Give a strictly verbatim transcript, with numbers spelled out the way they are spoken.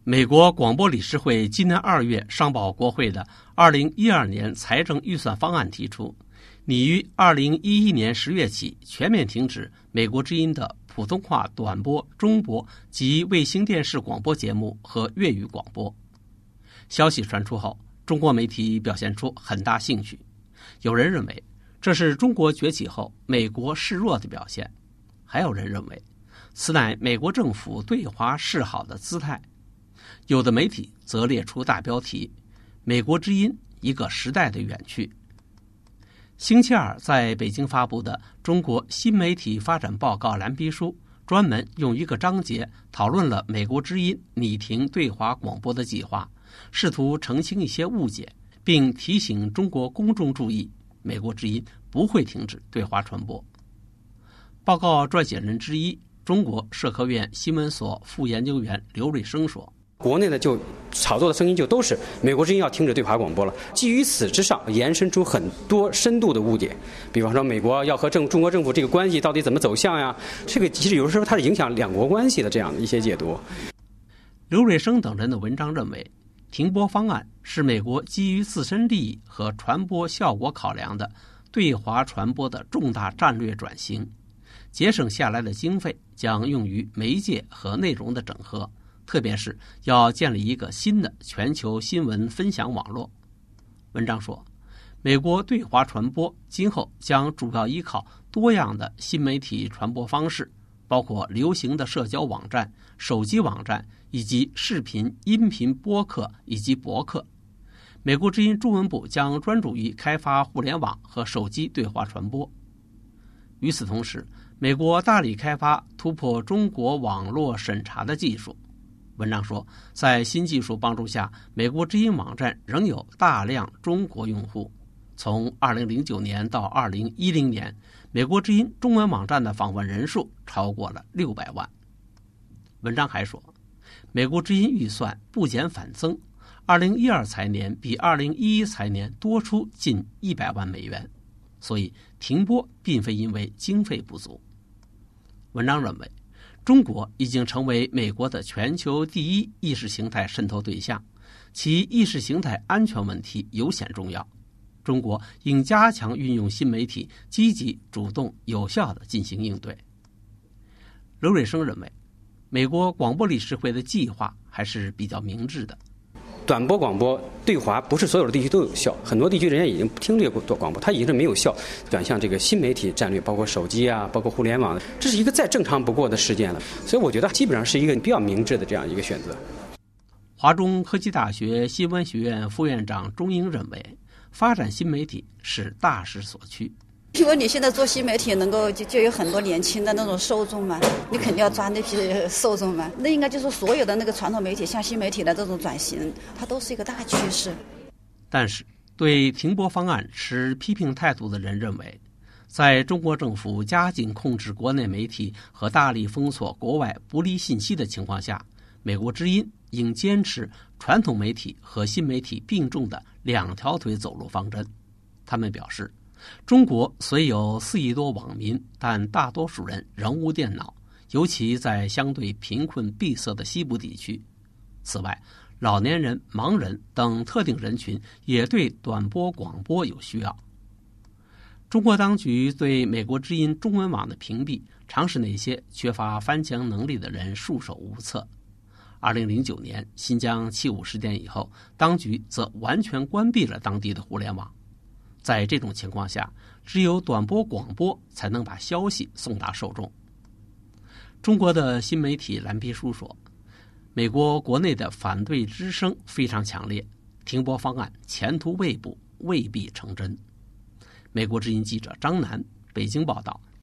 美国广播理事会今年二月上报国会的二零一二年财政预算方案提出，拟于二零一一年十月起全面停止美国之音的普通话短波、中波及卫星电视广播节目和粤语广播。消息传出后，中国媒体表现出很大兴趣，有人认为这是中国崛起后美国示弱的表现，还有人认为此乃美国政府对华示好的姿态。有的媒体则列出大标题：美国之音，一个时代的远去。星期二在北京发布的《中国新媒体发展报告》蓝皮书，专门用一个章节讨论了美国之音拟停对华广播的计划，试图澄清一些误解，并提醒中国公众注意，美国之音不会停止对华传播。报告撰写人之一，中国社科院新闻所副研究员刘瑞生说， 国内的就炒作的声音就都是美国之音要停止对华广播了，基于此之上延伸出很多深度的误解，比方说美国要和政中国政府这个关系到底怎么走向呀，这个其实有时候它是影响两国关系的这样的一些解读。 刘瑞生等人的文章认为，停播方案是美国基于自身利益和传播效果考量的对华传播的重大战略转型，节省下来的经费将用于媒介和内容的整合，特别是要建立一个新的全球新闻分享网络。文章说，美国对华传播今后将主要依靠多样的新媒体传播方式，包括流行的社交网站、手机网站以及视频、音频播客以及博客。美国之音中文部将专注于开发互联网和手机对华传播。与此同时，美国大力开发突破中国网络审查的技术。文章说，在新技术帮助下，美国之音网站仍有大量中国用户。从二零零九年到二零一零年，美国之音中文网站的访问人数超过了六百万。文章还说，美国之音预算不减反增，二零一二财年比二零一一财年多出近一百万美元，所以停播并非因为经费不足。文章认为，中国已经成为美国的全球第一意识形态渗透对象，其意识形态安全问题尤显重要。中国应加强运用新媒体，积极、主动、有效地进行应对。刘瑞生认为，美国广播理事会的计划还是比较明智的。 短波广播对华不是所有的地区都有效，很多地区人家已经不听这个广播，它已经是没有效，转向这个新媒体战略，包括手机啊，包括互联网，这是一个再正常不过的事件了。所以我觉得基本上是一个比较明智的这样一个选择。 华中科技大学新闻学院副院长钟英认为，发展新媒体是大势所趋。 因为你现在做新媒体能够 就, 就有很多年轻的那种受众嘛，你肯定要抓那批受众嘛，那应该就是所有的那个传统媒体向新媒体的这种转型，它都是一个大趋势。 但是对停播方案持批评态度的人认为，在中国政府加紧控制国内媒体和大力封锁国外不利信息的情况下，美国之音应坚持传统媒体和新媒体并重的两条腿走路方针。他们表示，中国虽有四亿多网民，但大多数人仍无电脑，尤其在相对贫困闭塞的西部地区。此外，老年人、盲人等特定人群也对短波广播有需要。中国当局对美国之音中文网的屏蔽，常使那些缺乏翻墙能力的人束手无策。二零零九年新疆七五事件以后，当局则完全关闭了当地的互联网。在这种情况下，只有短波广播才能把消息送达受众。中国的新媒体蓝皮书说，美国国内的反对之声非常强烈，停播方案前途未卜，未必成真。美国之音记者张楠，北京报道。